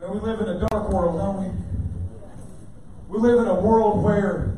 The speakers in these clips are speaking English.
And we live in a dark world, don't we? We live in a world where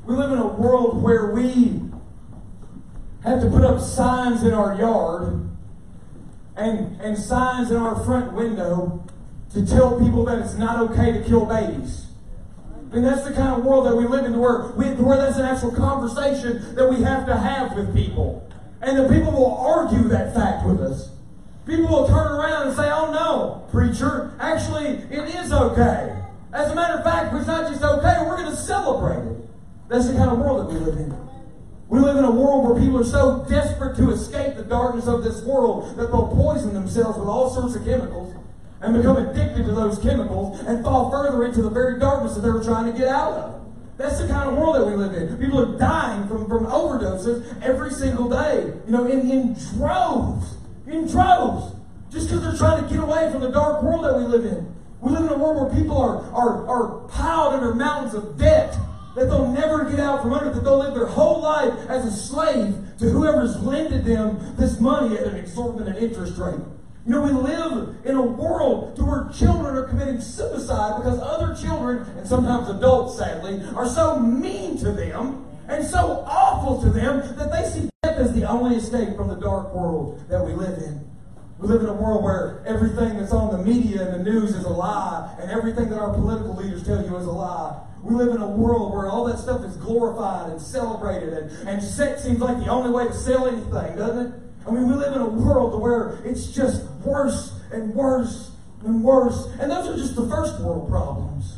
we have to put up signs in our yard and signs in our front window to tell people that it's not okay to kill babies. I mean, that's the kind of world that we live in, where that's an actual conversation that we have to have with people. And the people will argue that fact with us. People will turn around and say, oh no, preacher, actually it is okay. As a matter of fact, it's not just okay, we're going to celebrate it. That's the kind of world that we live in. We live in a world where people are so desperate to escape the darkness of this world that they'll poison themselves with all sorts of chemicals and become addicted to those chemicals and fall further into the very darkness that they were trying to get out of. That's the kind of world that we live in. People are dying from overdoses every single day. In droves. In droves. Just because they're trying to get away from the dark world that we live in. We live in a world where people are piled under mountains of debt that they'll never get out from under, that they'll live their whole life as a slave to whoever's lended them this money at an exorbitant interest rate. We live in a world to where children are committing suicide because other children, and sometimes adults sadly, are so mean to them and so awful to them that they see death as the only escape from the dark world that we live in. We live in a world where everything that's on the media and the news is a lie, and everything that our political leaders tell you is a lie. We live in a world where all that stuff is glorified and celebrated, and sex seems like the only way to sell anything, doesn't it? I mean, we live in a world where it's just worse and worse and worse. And those are just the first world problems.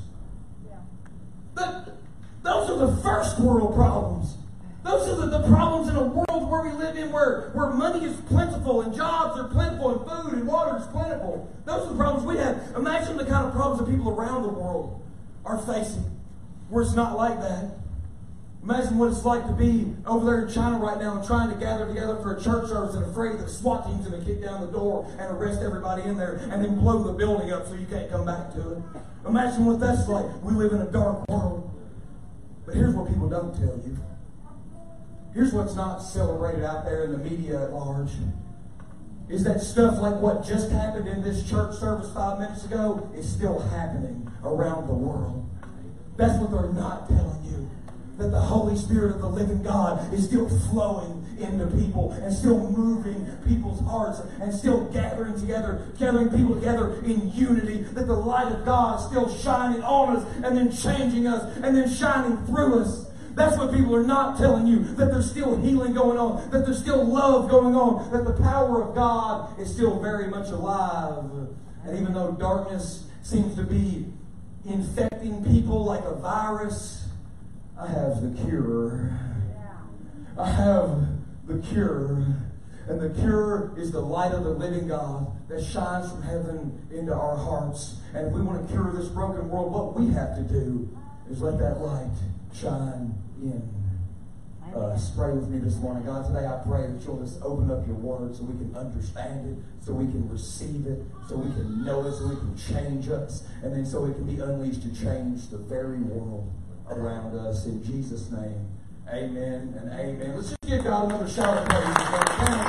Those are the first world problems. Those are the problems in a world where we live in where money is plentiful and jobs are plentiful and food and water is plentiful. Those are the problems we have. Imagine the kind of problems that people around the world are facing where it's not like that. Imagine what it's like to be over there in China right now and trying to gather together for a church service and afraid that the SWAT team's going to kick down the door and arrest everybody in there and then blow the building up so you can't come back to it. Imagine what that's like. We live in a dark world. But here's what people don't tell you. Here's what's not celebrated out there in the media at large. Is that stuff like what just happened in this church service 5 minutes ago is still happening around the world. That's what they're not telling you. That the Holy Spirit of the living God is still flowing into people and still moving people's hearts and still gathering people together in unity. That the light of God is still shining on us and then changing us and then shining through us. That's what people are not telling you. That there's still healing going on. That there's still love going on. That the power of God is still very much alive. And even though darkness seems to be infecting people like a virus, I have the cure. I have the cure. And the cure is the light of the living God that shines from heaven into our hearts. And if we want to cure this broken world, what we have to do is let that light shine in us. Pray with me this morning. God, today I pray that you'll just open up your word so we can understand it, so we can receive it, so we can know it, so it can change us, and then so it can be unleashed to change the very world around us. In Jesus' name, amen and amen. Let's just give God another shout of praise.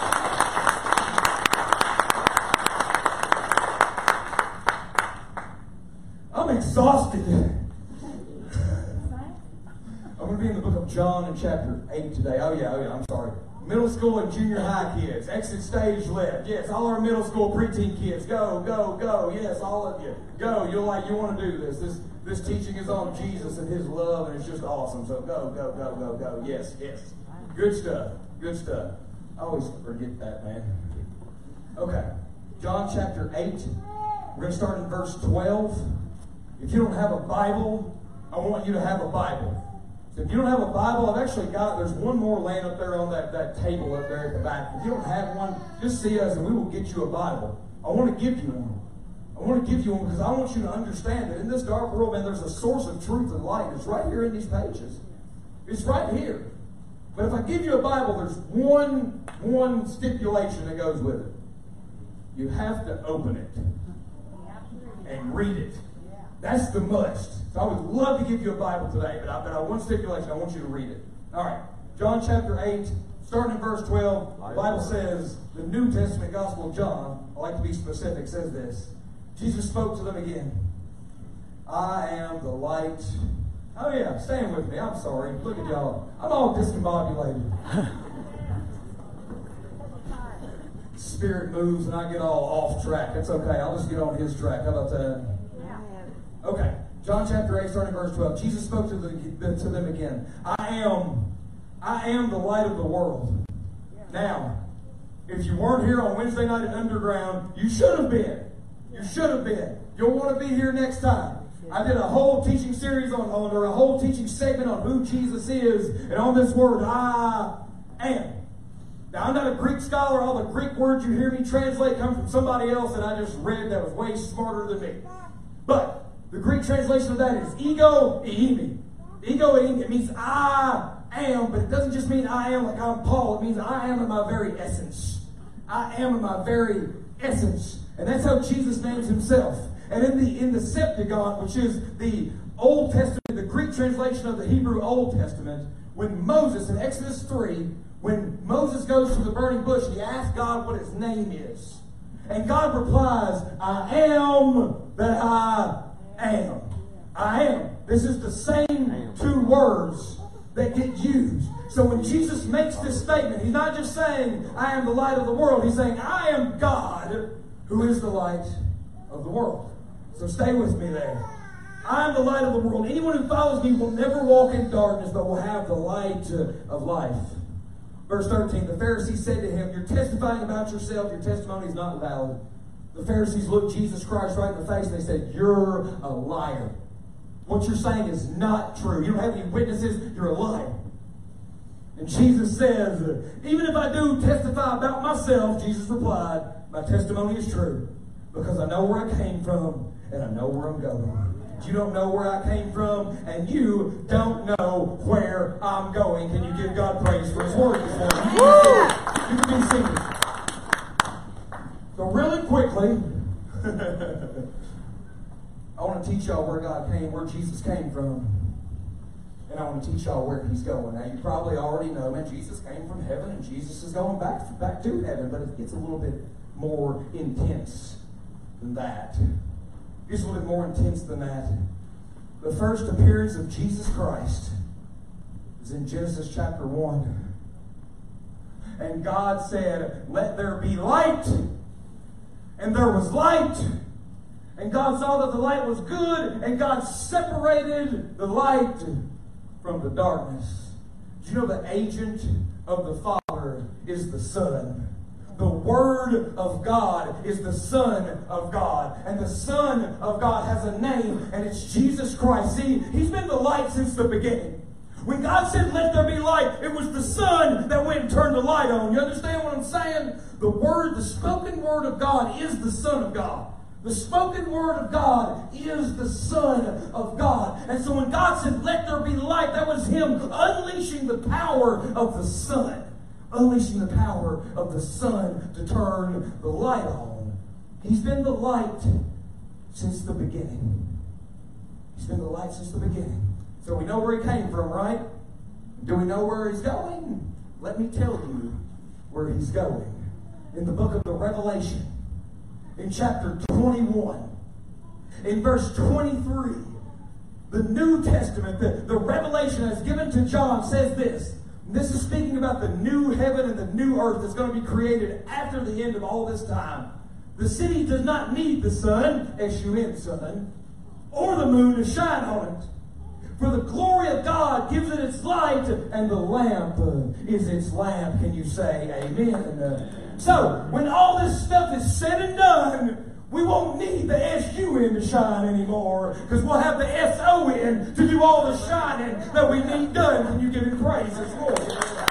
I'm exhausted. I'm going to be in the book of John in chapter 8 today. Oh yeah, I'm sorry. Middle school and junior high kids. Exit stage left. Yes, all our middle school preteen kids. Go. Yes, all of you. Go. You want to do this. This teaching is on Jesus and his love, and it's just awesome. So go. Yes. Good stuff. I always forget that, man. Okay. John chapter 8. We're going to start in verse 12. If you don't have a Bible, I want you to have a Bible. So if you don't have a Bible, I've actually there's one more laying up there on that table up there at the back. If you don't have one, just see us and we will get you a Bible. I want to give you one. I want to give you one because I want you to understand that in this dark world, man, there's a source of truth and light. It's right here in these pages. It's right here. But if I give you a Bible, there's one stipulation that goes with it. You have to open it and read it. That's the must. So I would love to give you a Bible today, but I want stipulation. I want you to read it. All right. John chapter 8, starting in verse 12, the Bible says, the New Testament Gospel of John, I like to be specific, says this. Jesus spoke to them again. I am the light. Oh yeah, stand with me. I'm sorry. Look at y'all. I'm all discombobulated. Spirit moves and I get all off track. It's okay. I'll just get on his track. How about that? Yeah. Okay. John chapter 8, starting verse 12. Jesus spoke to them again. I am the light of the world. Yeah. Now, if you weren't here on Wednesday night at Underground, you should have been. You should have been. You'll want to be here next time. I did a whole teaching series or a whole teaching segment on who Jesus is, and on this word, I am. Now, I'm not a Greek scholar. All the Greek words you hear me translate come from somebody else that I just read that was way smarter than me. But the Greek translation of that is ego eimi. Ego eimi. It means I am, but it doesn't just mean I am like I'm Paul. It means I am in my very essence. I am in my very essence. And that's how Jesus names himself. And in the Septuagint, which is the Old Testament, the Greek translation of the Hebrew Old Testament, when Moses, in Exodus 3, when Moses goes to the burning bush, he asks God what his name is. And God replies, I am that I am. I am. This is the same two words that get used. So when Jesus makes this statement, he's not just saying, I am the light of the world. He's saying, I am God, who is the light of the world. So stay with me there. I am the light of the world. Anyone who follows me will never walk in darkness, but will have the light of life. Verse 13, the Pharisees said to him, you're testifying about yourself. Your testimony is not valid. The Pharisees looked Jesus Christ right in the face and they said, you're a liar. What you're saying is not true. You don't have any witnesses. You're a liar. And Jesus says, even if I do testify about myself, Jesus replied, my testimony is true because I know where I came from and I know where I'm going. You don't know where I came from, and you don't know where I'm going. Can you give God praise for his word this morning? You can be seated. So really quickly, I want to teach y'all where Jesus came from. And I want to teach y'all where he's going. Now, you probably already know, man, Jesus came from heaven, and Jesus is going back to heaven, but it gets a little bit more intense than that. It's a little bit more intense than that. The first appearance of Jesus Christ is in Genesis chapter 1. And God said, let there be light. And there was light. And God saw that the light was good. And God separated the light from the darkness. Do you know the agent of the Father is the Son? The Word of God is the Son of God. And the Son of God has a name, and it's Jesus Christ. See, he's been the light since the beginning. When God said, let there be light, it was the Son that went and turned the light on. You understand what I'm saying? The spoken Word of God is the Son of God. The spoken Word of God is the Son of God. And so when God said, let there be light, that was him unleashing the power of the Son. Unleashing the power of the Son to turn the light on. He's been the light since the beginning. He's been the light since the beginning. So we know where he came from, right? Do we know where he's going? Let me tell you where he's going. In the book of the Revelation, in chapter 21, in verse 23, the New Testament, the revelation that's given to John says this. This is speaking about the new heaven and the new earth that's going to be created after the end of all this time. The city does not need the sun, S-U-N, sun, or the moon to shine on it. For the glory of God gives it its light, and the lamp is its lamp. Can you say amen? So, when all this stuff is said and done, we won't need the S-U-N to shine anymore, because we'll have the S-O-N to do all the shining that we need done. Can you give him praise this morning?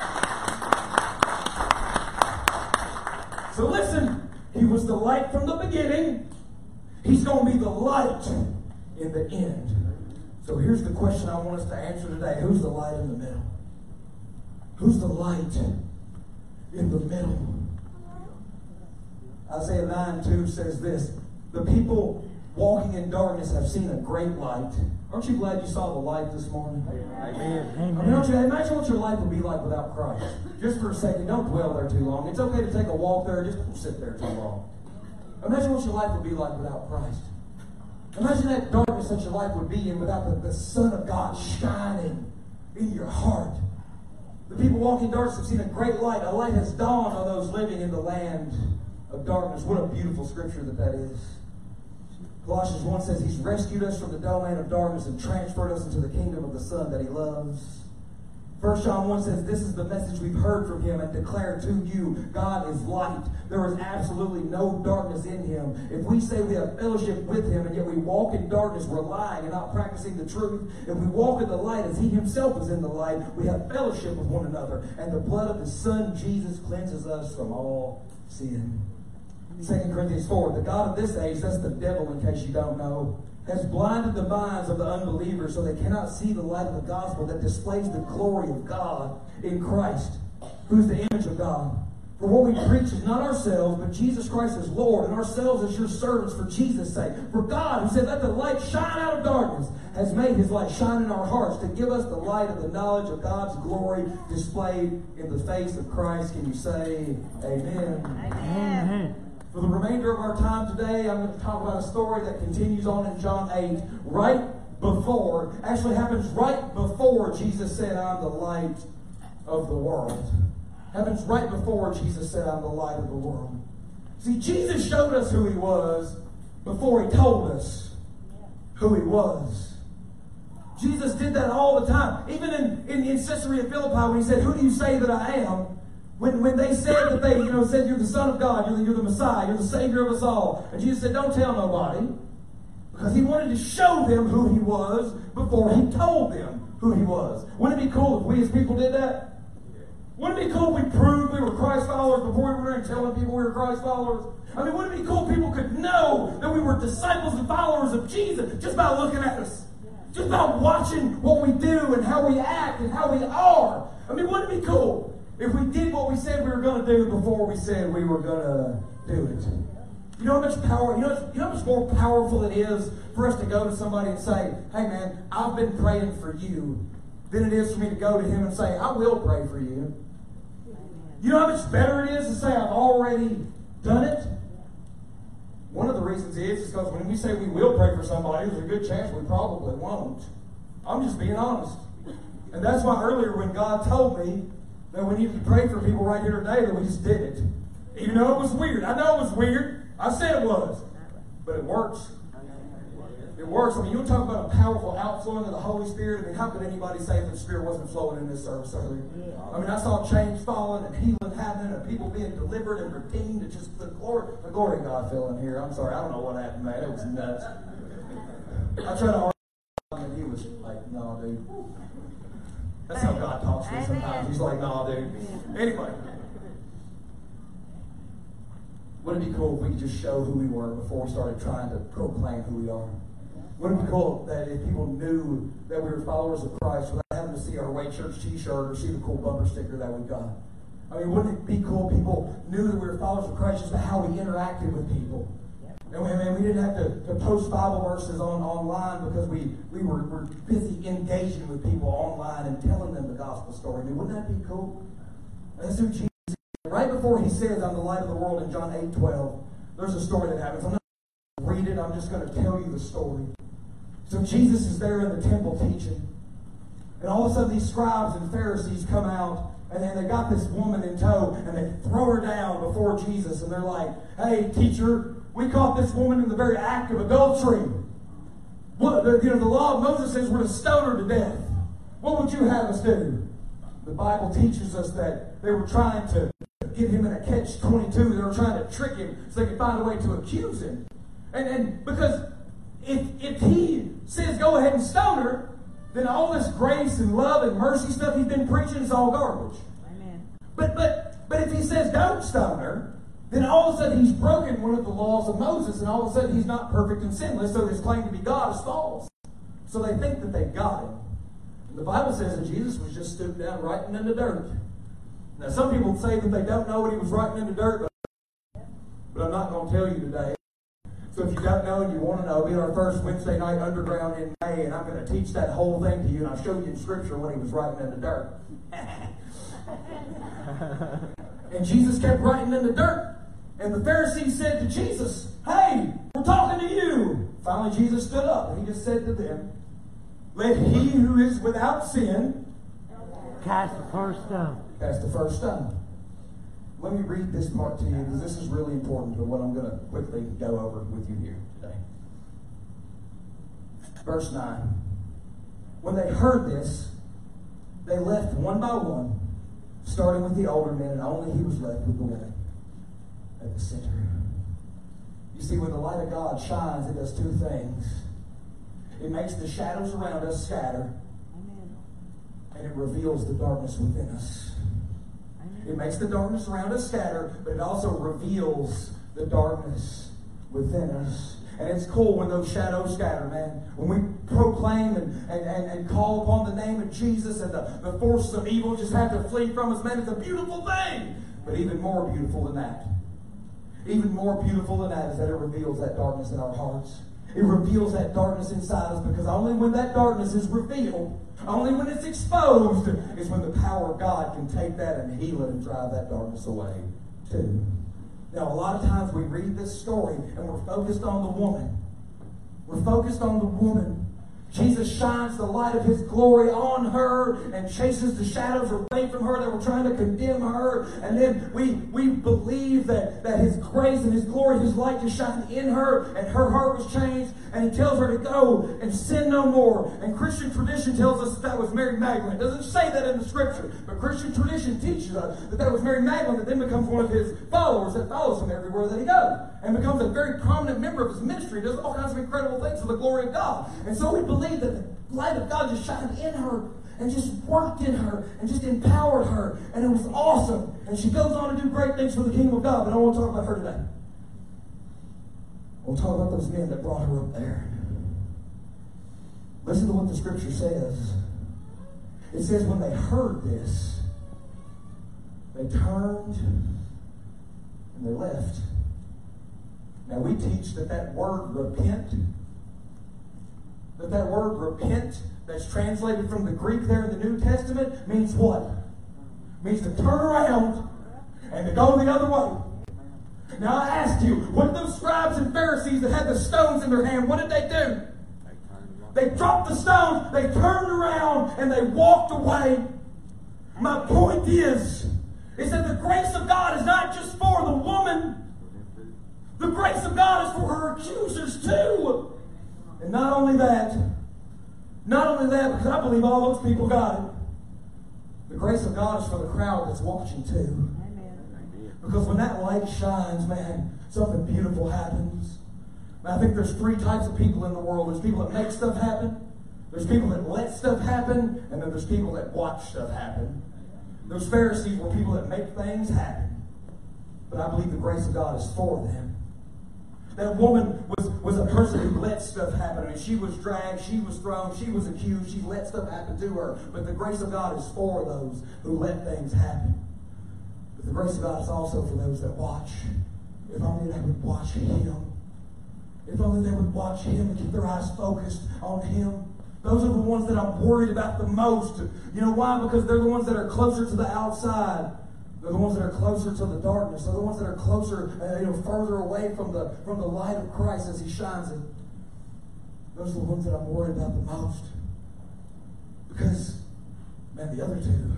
So listen, he was the light from the beginning. He's going to be the light in the end. So here's the question I want us to answer today. Who's the light in the middle? Who's the light in the middle? Isaiah 9:2 says this, the people walking in darkness have seen a great light. Aren't you glad you saw the light this morning? Amen. I mean, don't you imagine what your life would be like without Christ? Just for a second, don't dwell there too long. It's okay to take a walk there, just don't sit there too long. Imagine what your life would be like without Christ. Imagine that darkness that your life would be in without the Son of God shining in your heart. The people walking in darkness have seen a great light. A light has dawned on those living in the land of darkness. What a beautiful scripture that is. Colossians 1 says He's rescued us from the domain of darkness and transferred us into the kingdom of the Son that He loves. 1 John 1 says, this is the message we've heard from Him and declared to you. God is light. There is absolutely no darkness in Him. If we say we have fellowship with Him and yet we walk in darkness, we're lying and not practicing the truth. If we walk in the light as He Himself is in the light, we have fellowship with one another. And the blood of His Son, Jesus, cleanses us from all sin. 2 Corinthians 4, the God of this age, that's the devil in case you don't know, has blinded the minds of the unbelievers so they cannot see the light of the gospel that displays the glory of God in Christ, who is the image of God. For what we preach is not ourselves, but Jesus Christ as Lord, and ourselves as your servants for Jesus' sake. For God, who said, let the light shine out of darkness, has made His light shine in our hearts to give us the light of the knowledge of God's glory displayed in the face of Christ. Can you say amen? Amen. For the remainder of our time today, I'm going to talk about a story that continues on in John 8, actually happens right before Jesus said, I'm the light of the world. Happens right before Jesus said, I'm the light of the world. See, Jesus showed us who He was before He told us who He was. Jesus did that all the time. Even in Caesarea Philippi, when He said, who do you say that I am? When they said that they, said you're the Son of God, you're the Messiah, you're the Savior of us all. And Jesus said, don't tell nobody. Because He wanted to show them who He was before He told them who He was. Wouldn't it be cool if we as people did that? Wouldn't it be cool if we proved we were Christ followers before we were there telling people we were Christ followers? I mean, wouldn't it be cool if people could know that we were disciples and followers of Jesus just by looking at us? Just by watching what we do and how we act and how we are. I mean, wouldn't it be cool if we did what we said we were going to do before we said we were going to do it? You know how much power, you know how much more powerful it is for us to go to somebody and say, hey man, I've been praying for you, than it is for me to go to him and say, I will pray for you. You know how much better it is to say I've already done it? One of the reasons is because when we say we will pray for somebody, there's a good chance we probably won't. I'm just being honest. And that's why earlier when God told me that we needed to pray for people right here today, that we just did it. Even though it was weird. I know it was weird. I said it was. But it works. It works. I mean, you talk about a powerful outflowing of the Holy Spirit. I mean, how could anybody say that the Spirit wasn't flowing in this service earlier? I mean, I saw chains falling and healing happening and people being delivered and redeemed. It's just the glory of God filling here. I'm sorry. I don't know what happened, man. It was nuts. I tried to argue and he was like, no, dude. That's how God talks to me sometimes. He's like, nah, dude. Anyway. Wouldn't it be cool if we could just show who we were before we started trying to proclaim who we are? Wouldn't it be cool that if people knew that we were followers of Christ without having to see our Way Church t-shirt or see the cool bumper sticker that we've got? I mean, wouldn't it be cool if people knew that we were followers of Christ just by how we interacted with people? And we didn't have to post Bible verses online because we were busy engaging with people online and telling them the gospel story. I mean, wouldn't that be cool? That's who Jesus is. Right before He says, I'm the light of the world in John 8:12, there's a story that happens. I'm not going to read it. I'm just going to tell you the story. So Jesus is there in the temple teaching. And all of a sudden these scribes and Pharisees come out. And then they got this woman in tow. And they throw her down before Jesus. And they're like, hey, teacher, we caught this woman in the very act of adultery. The law of Moses says we're to stone her to death. What would you have us do? The Bible teaches us that they were trying to get him in a catch-22. They were trying to trick him so they could find a way to accuse him. And because if he says go ahead and stone her, then all this grace and love and mercy stuff he's been preaching is all garbage. Amen. But if he says don't stone her, then all of a sudden he's broken one of the laws of Moses, and all of a sudden he's not perfect and sinless, so his claim to be God is false. So they think that they've got him. And the Bible says that Jesus was just stooped down writing in the dirt. Now some people say that they don't know what he was writing in the dirt, but I'm not going to tell you today. So if you don't know and you want to know, be our first Wednesday night underground in May, and I'm going to teach that whole thing to you, and I'll show you in Scripture what he was writing in the dirt. And Jesus kept writing in the dirt. And the Pharisees said to Jesus, "Hey, we're talking to you." Finally, Jesus stood up and he just said to them, "Let he who is without sin cast the first stone." Cast the first stone. Let me read this part to you because this is really important to what I'm going to quickly go over with you here today. Verse 9. When they heard this, they left one by one, starting with the older men, and only he was left with the woman at the center. You see, when the light of God shines, it does two things. It makes the shadows around us scatter, and it reveals the darkness within us. It makes the darkness around us scatter, but it also reveals the darkness within us. And it's cool when those shadows scatter, man. When we proclaim and call upon the name of Jesus and the forces of evil just have to flee from us, man, it's a beautiful thing. But even more beautiful than that, is that it reveals that darkness in our hearts. It reveals that darkness inside us, because only when that darkness is revealed, only when it's exposed, is when the power of God can take that and heal it and drive that darkness away too. Now, a lot of times we read this story and we're focused on the woman. We're focused on the woman. Jesus shines the light of his glory on her and chases the shadows away from her that were trying to condemn her. And then we believe that his grace and his glory, his light just shine in her, and her heart was changed. And he tells her to go and sin no more. And Christian tradition tells us that was Mary Magdalene. It doesn't say that in the scripture, but Christian tradition teaches us that was Mary Magdalene that then becomes one of his followers that follows him everywhere that he goes, and becomes a very prominent member of his ministry, does all kinds of incredible things for the glory of God. And so we believe that the light of God just shined in her and just worked in her and just empowered her, and it was awesome. And she goes on to do great things for the kingdom of God, but I don't want to talk about her today. We'll talk about those men that brought her up there. Listen to what the scripture says. It says when they heard this, they turned and they left. Now we teach that word repent, that word repent that's translated from the Greek there in the New Testament means what? It means to turn around and to go the other way. Now I ask you, what those scribes and Pharisees that had the stones in their hand, what did they do? They dropped the stones, they turned around, and they walked away. My point is that the grace of God is not just for the woman. The grace of God is for her accusers too. And not only that, because I believe all those people got it, the grace of God is for the crowd that's watching too. Because when that light shines, man, something beautiful happens. I think there's three types of people in the world. There's people that make stuff happen. There's people that let stuff happen. And then there's people that watch stuff happen. Those Pharisees were people that make things happen. But I believe the grace of God is for them. That woman was a person who let stuff happen. I mean, she was dragged, she was thrown, she was accused, she let stuff happen to her. But the grace of God is for those who let things happen. But the grace of God is also for those that watch. If only they would watch Him. If only they would watch Him and keep their eyes focused on Him. Those are the ones that I'm worried about the most. You know why? Because they're the ones that are closer to the outside. They're the ones that are closer to the darkness. They're the ones that are closer, further away from the light of Christ as He shines it. Those are the ones that I'm worried about the most. Because, man, the other two,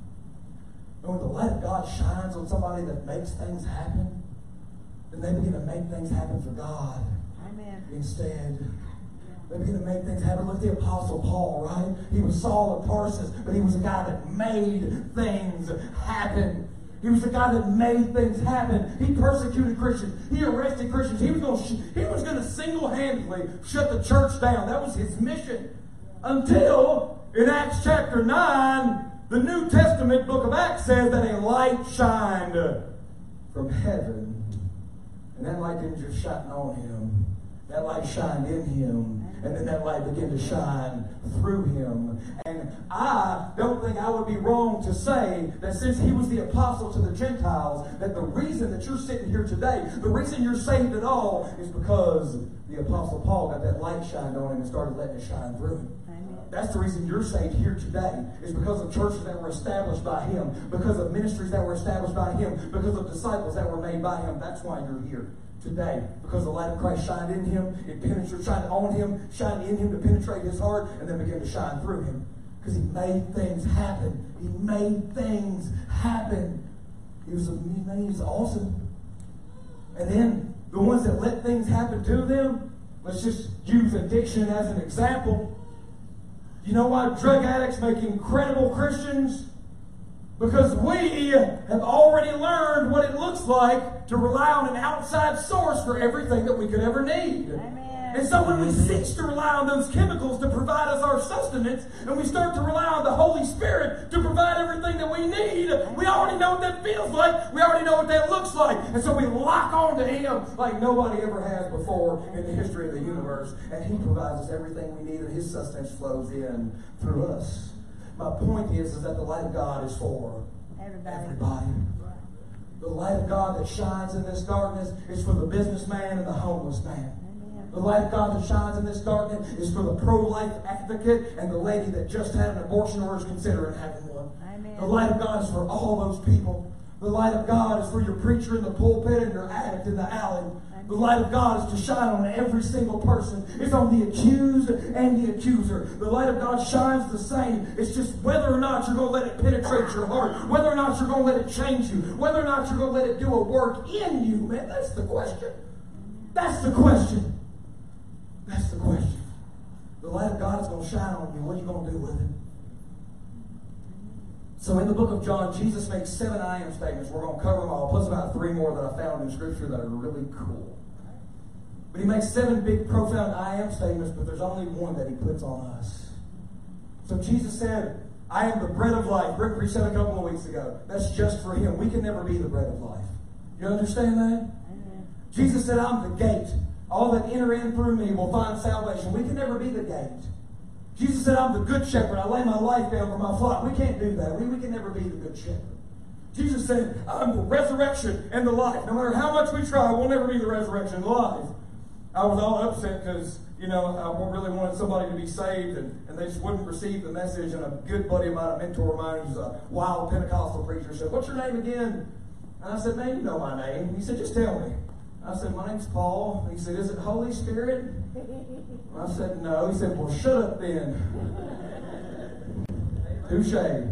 when the light of God shines on somebody that makes things happen, then they begin to make things happen for God. Amen. Instead. They begin to make things happen. Look at the Apostle Paul, right? He was Saul of Tarsus, but he was a guy that made things happen. He was a guy that made things happen. He persecuted Christians. He arrested Christians. He was going to single-handedly shut the church down. That was his mission. Until, in Acts chapter 9, the New Testament book of Acts says that a light shined from heaven. And that light didn't just shine on him. That light shined in him. And then that light began to shine through him. And I don't think I would be wrong to say that since he was the apostle to the Gentiles, that the reason that you're sitting here today, the reason you're saved at all, is because the Apostle Paul got that light shined on him and started letting it shine through him. That's the reason you're saved here today, is because of churches that were established by Him, because of ministries that were established by Him, because of disciples that were made by Him. That's why you're here today, because the light of Christ shined in Him, it penetrated, shined on Him, shined in Him to penetrate His heart, and then began to shine through Him. Because He made things happen. He made things happen. He was awesome. And then the ones that let things happen to them, let's just use addiction as an example. You know why drug addicts make incredible Christians? Because we have already learned what it looks like to rely on an outside source for everything that we could ever need. Amen. And so when we cease to rely on those chemicals to provide us our sustenance, and we start to rely on the Holy Spirit to provide everything that we need, we already know what that feels like. We already know what that looks like. And so we lock on to Him like nobody ever has before in the history of the universe. And He provides us everything we need, and His sustenance flows in through us. My point is that the light of God is for everybody. The light of God that shines in this darkness is for the businessman and the homeless man. The light of God that shines in this darkness is for the pro-life advocate and the lady that just had an abortion or is considering having one. Amen. The light of God is for all those people. The light of God is for your preacher in the pulpit and your addict in the alley. Amen. The light of God is to shine on every single person. It's on the accused and the accuser. The light of God shines the same. It's just whether or not you're going to let it penetrate your heart. Whether or not you're going to let it change you. Whether or not you're going to let it do a work in you. Man, that's the question. That's the question. That's the question. The light of God is going to shine on you. What are you going to do with it? So in the book of John, Jesus makes 7 I am statements. We're going to cover them all, plus about 3 more that I found in Scripture that are really cool. But He makes 7 big, profound I am statements, but there's only one that He puts on us. So Jesus said, I am the bread of life. Rick preached that a couple of weeks ago. That's just for Him. We can never be the bread of life. You understand that? Amen. Jesus said, I'm the gate. All that enter in through me will find salvation. We can never be the gate. Jesus said, I'm the good shepherd. I lay my life down for my flock. We can't do that. We can never be the good shepherd. Jesus said, I'm the resurrection and the life. No matter how much we try, we'll never be the resurrection and the life. I was all upset because, I really wanted somebody to be saved and they just wouldn't receive the message. And a good buddy of mine, a mentor of mine, who's a wild Pentecostal preacher, said, what's your name again? And I said, man, you know my name. He said, just tell me. I said, my name's Paul. He said, is it Holy Spirit? I said, no. He said, well, shut up then. Touche.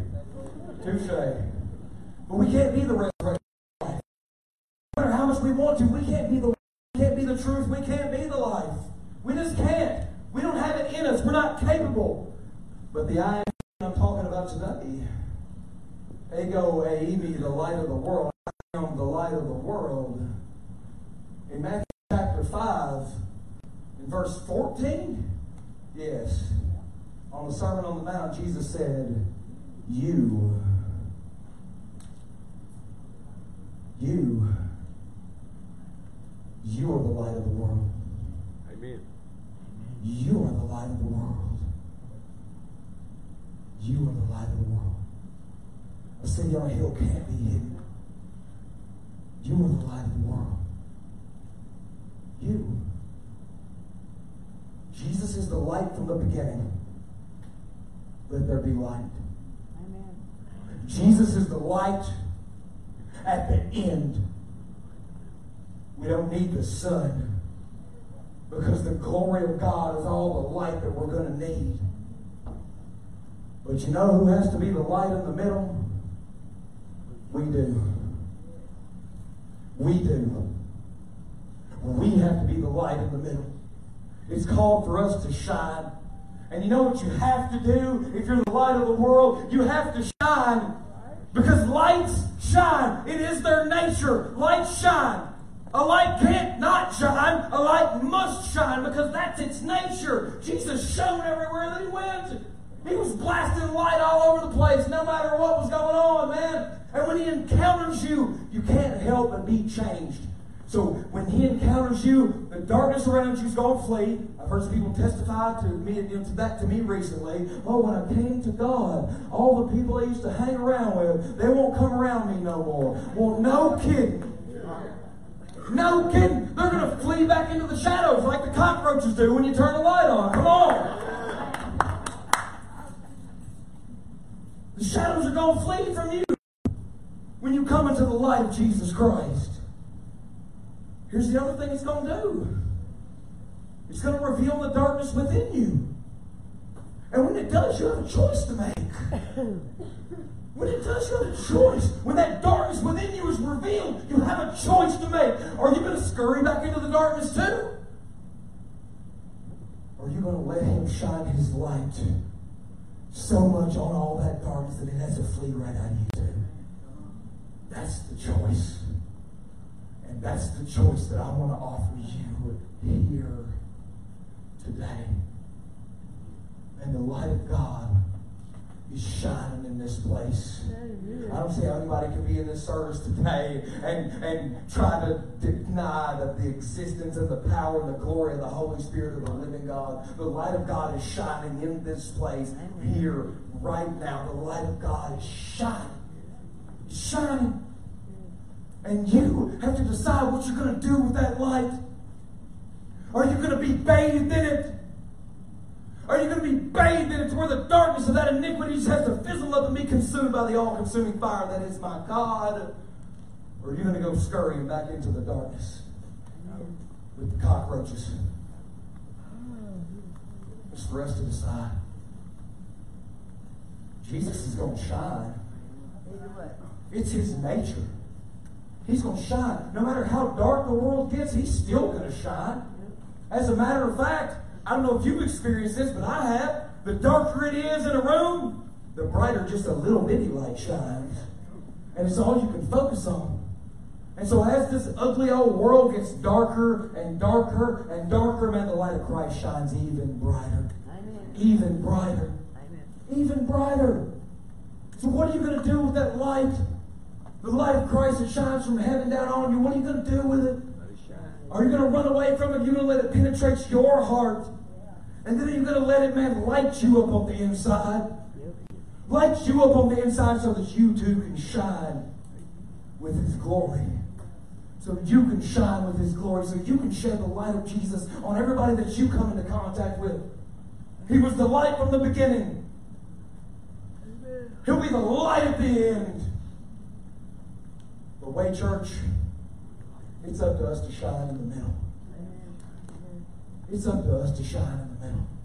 But we can't be the resurrection. No matter how much we want to, we can't be the truth. We can't be the life. We just can't. We don't have it in us. We're not capable. But the I am I'm talking about today, ego eimi, the light of the world. I am the light of the world. In Matthew chapter 5, in verse 14, yes, on the Sermon on the Mount, Jesus said, You are the light of the world. Amen. You are the light of the world. You are the light of the world. A city on a hill can't be hidden. You are the light of the world. You. Jesus is the light from the beginning. Let there be light. Amen. Jesus is the light at the end. We don't need the sun because the glory of God is all the light that we're going to need. But you know who has to be the light in the middle? We do. We do. We have to be the light in the middle. It's called for us to shine. And you know what you have to do if you're the light of the world? You have to shine. Because lights shine. It is their nature. Lights shine. A light can't not shine. A light must shine because that's its nature. Jesus shone everywhere that He went. He was blasting light all over the place no matter what was going on, man. And when He encounters you, you can't help but be changed. So when He encounters you, the darkness around you is going to flee. I've heard some people testify to me recently. Oh, when I came to God, all the people I used to hang around with, they won't come around me no more. Well, no kidding. No kidding. They're going to flee back into the shadows like the cockroaches do when you turn the light on. Come on. The shadows are going to flee from you when you come into the light of Jesus Christ. Here's the other thing it's going to do. It's going to reveal the darkness within you. And when it does, you have a choice to make. When it does, you have a choice. When that darkness within you is revealed, you have a choice to make. Are you going to scurry back into the darkness too? Or are you going to let Him shine His light so much on all that darkness that it has to flee right out of you too? That's the choice. And that's the choice that I want to offer you here today. And the light of God is shining in this place. I don't see how anybody can be in this service today and try to deny the existence and the power and the glory of the Holy Spirit of the living God. The light of God is shining in this place here right now. The light of God is shining. It's shining. And you have to decide what you're going to do with that light. Are you going to be bathed in it? Are you going to be bathed in it to where the darkness of that iniquity just has to fizzle up and be consumed by the all-consuming fire that is my God? Or are you going to go scurrying back into the darkness with the cockroaches? It's for us to decide. Jesus is going to shine. It's His nature. He's going to shine. No matter how dark the world gets, He's still going to shine. As a matter of fact, I don't know if you've experienced this, but I have. The darker it is in a room, the brighter just a little bitty light shines. And it's all you can focus on. And so as this ugly old world gets darker and darker and darker, man, the light of Christ shines even brighter. Amen. Even brighter. Amen. Even brighter. So what are you going to do with that light? The light of Christ that shines from heaven down on you, what are you going to do with it? Are you going to run away from it? You're going to let it penetrate your heart. And then you're going to let it, man, light you up on the inside. Light you up on the inside so that you too can shine with His glory. So that you can shine with His glory. So you can shed the light of Jesus on everybody that you come into contact with. He was the light from the beginning. He'll be the light at the end. The way, church, it's up to us to shine in the middle. It's up to us to shine in the middle.